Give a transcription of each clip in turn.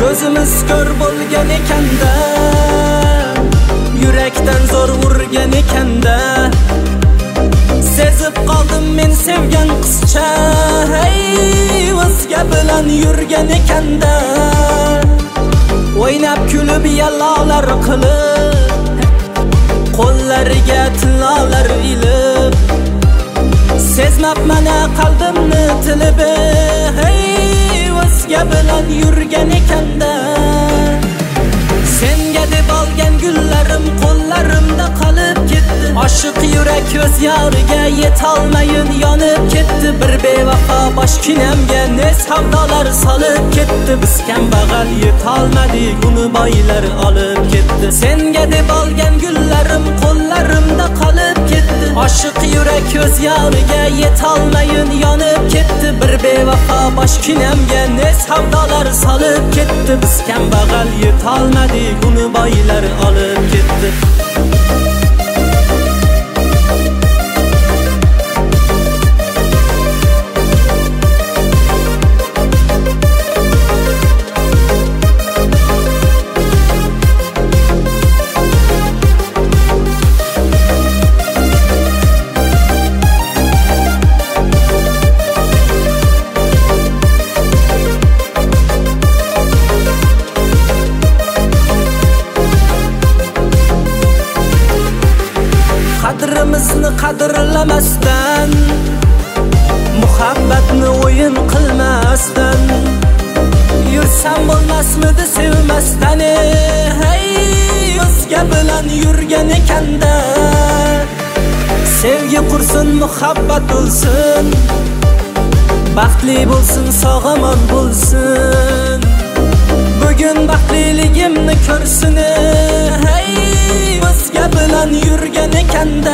Ko'zimiz ko'r bo'lgan ekanda, yurakdan zo'r urgan ekanda, sezib qoldim men sevgan qizcha, hey o'zga bilan yurgan ekanda. O'ynab kulib yallolar qilib, qo'llariga tillolar ilib, sezmabman qalbimni tilib, hey o'zga bilan yurgan ekanda. Senga deb olgan gullarim qo'llarimda qolib ketdi. Oshiq yurak ko'z yoriga yetolmayin yonib ketdi. Bir bevafo boshkinamga ne savdolar solib ketdi. Biz kambag'al yetolmadik, uni boylar olib ketdi. Senga deb olgan gullarim qo'llarimda qolib ketdi. Oshiq yurak ko'z yoriga yetolmayin yonib ketdi. Bir bevafo boshkinamga ne savdolar solib ketdi. Biz kambag'al yetolmadik, uni boylar olib ketdi. Qadrimizni qadrlamasdan, muhabbatni o'yin qilmasdan, yursam bo'lmasmidi sevmasdan, hey o'zga bilan yurgan ekanda. Sevgi qursin, muhabbat bo'lsin, baxtli bo'lsin, sog'omon bo'lsin. Bugun baxtliligimni ko'rsin, hey o'zga bilan yurgan ekanda.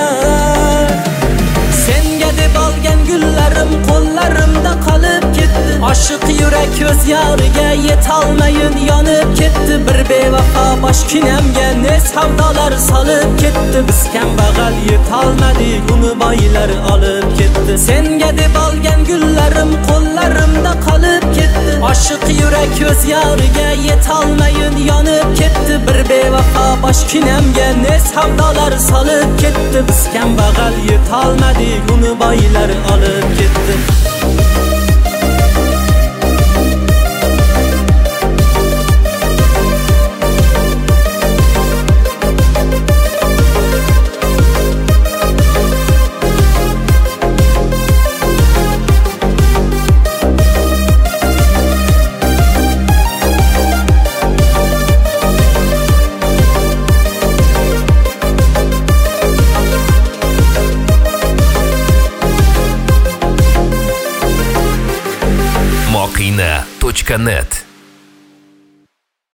Senga deb olgan gullarim qo'llarimda qolib ketdi. Oshiq yurak ko'z yoriga yetolmayin yonib ketdi. Bir bevafo boshkinamga ne savdolar solib ketdi. Biz kambag'al yetolmadik, uni boylar olib ketdi. Senga deb olgan gullarim qo'llarimda qolib ketdi. Oshiq yurak ko'z yoriga yetolmayin yonib ketdi. Bir bevafo boshkinamga ne savdolar solib ketdi. Biz kambag'al yetolmadik, uni boylar olib ketdi. Mokina.net